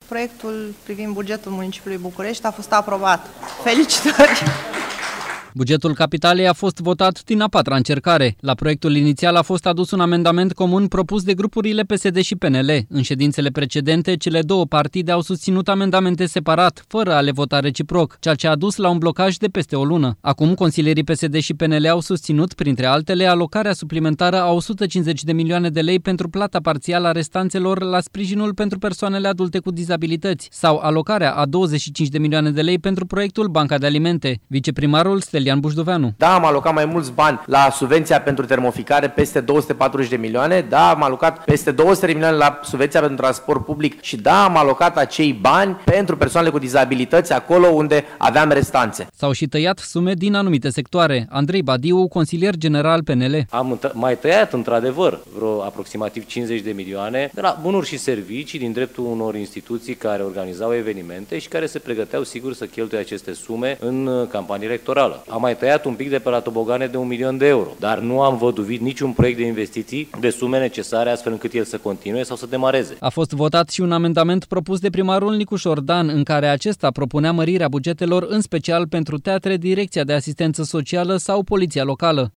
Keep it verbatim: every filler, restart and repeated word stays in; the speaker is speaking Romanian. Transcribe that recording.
Proiectul privind bugetul municipiului București a fost aprobat. Felicitări! Bugetul capitalei a fost votat din a patra încercare. La proiectul inițial a fost adus un amendament comun propus de grupurile P S D și P N L. În ședințele precedente, cele două partide au susținut amendamente separat, fără a le vota reciproc, ceea ce a dus la un blocaj de peste o lună. Acum, consilierii P S D și P N L au susținut, printre altele, alocarea suplimentară a o sută cincizeci de milioane de lei pentru plata parțială a restanțelor la sprijinul pentru persoanele adulte cu dizabilități sau alocarea a douăzeci și cinci de milioane de lei pentru proiectul Banca de Alimente. Viceprimarul Stelian Bușdoveanu. Da, am alocat mai mulți bani la subvenția pentru termoficare, peste două sute patruzeci de milioane, da, am alocat peste două sute de milioane la subvenția pentru transport public și da, am alocat acei bani pentru persoanele cu dizabilități acolo unde aveam restanțe. S-au și tăiat sume din anumite sectoare. Andrei Badiu, consilier general P N L. Am mai tăiat într-adevăr vreo aproximativ cincizeci de milioane de la bunuri și servicii din dreptul unor instituții care organizau evenimente și care se pregăteau sigur să cheltuie aceste sume în campanie electorală. Am mai tăiat un pic de pe la tobogane de un milion de euro, dar nu am văduvit niciun proiect de investiții de sume necesare astfel încât el să continue sau să demareze. A fost votat și un amendament propus de primarul Nicu Șordan, în care acesta propunea mărirea bugetelor, în special pentru teatre, direcția de asistență socială sau poliția locală.